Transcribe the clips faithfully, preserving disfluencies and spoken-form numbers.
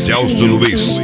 Celso Luiz.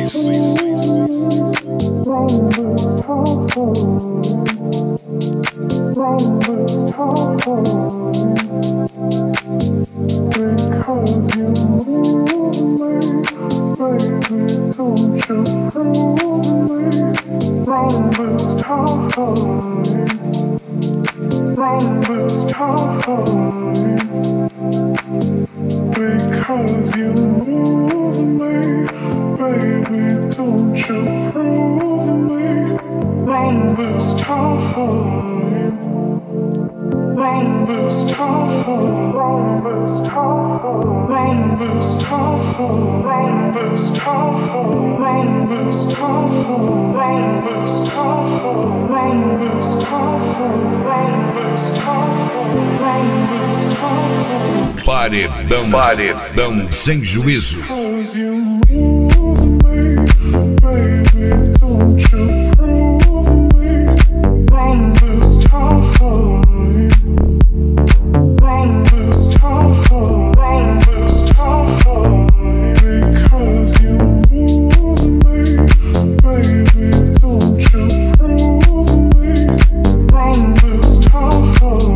Because you move me, baby, don't you prove me wrong this time, wrong this time, wrong this time, wrong this time, wrong this time, wrong this time, wrong this time, wrong this time, wrong this time, wrong this time. Paredão, paredão sem juízo. Cause you move me, baby, don't you prove me wrong this time, wrong this time, wrong this time. Because you move me, baby, don't you prove me wrong this time,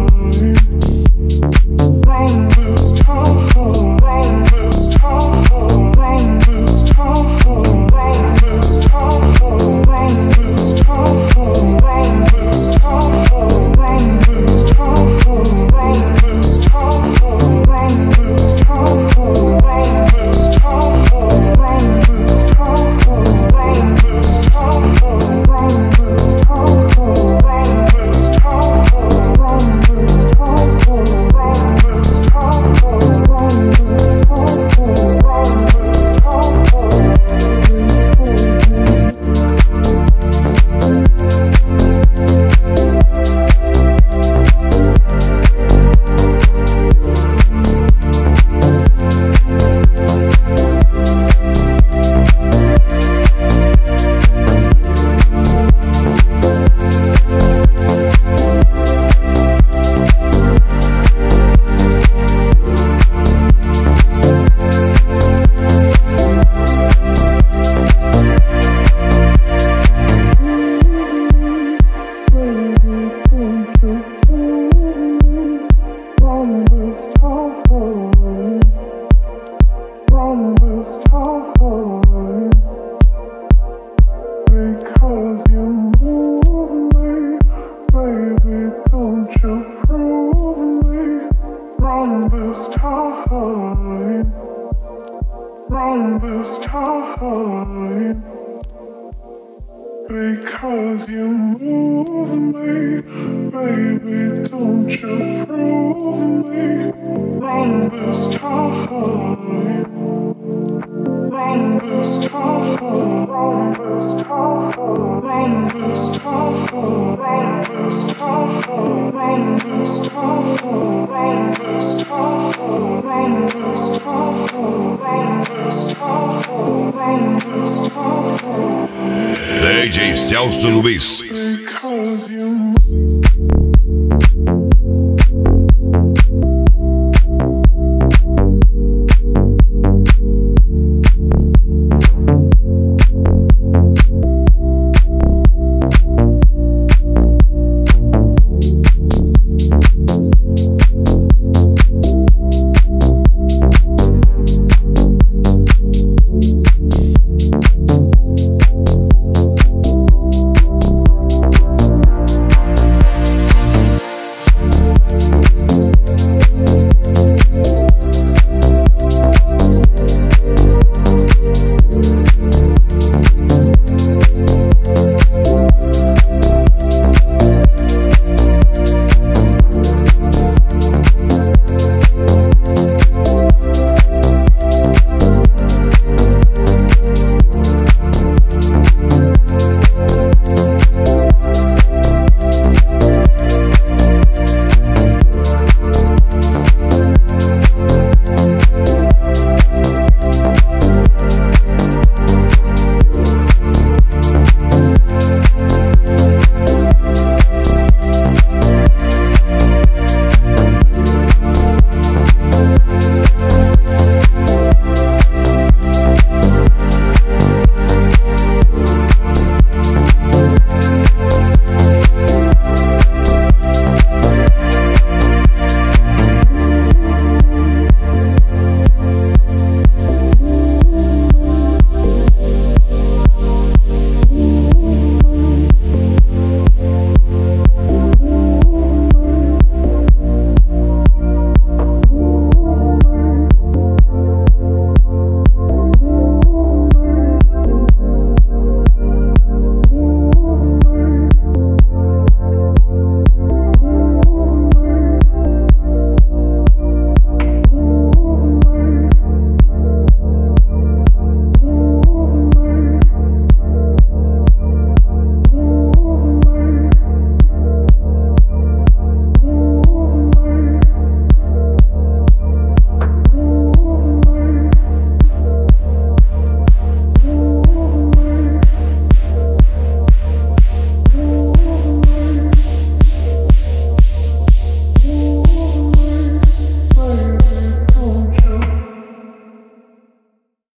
wrong this time, wrong this time, wrong this time, wrong this time, wrong this time, wrong this time, wrong this time, wrong this time, wrong this time, wrong this time, wrong this time, wrong this time, wrong this time, wrong this time, wrong Because you move me, baby, don't you prove me wrong this time, wrong this time. Because you move me, baby, don't you prove me wrong this time, wrong this time, wrong this time, wrong this time, wrong this time, wrong this time, wrong this time, wrong this time, wrong this time, wrong this time. D J Celso Luiz. Because you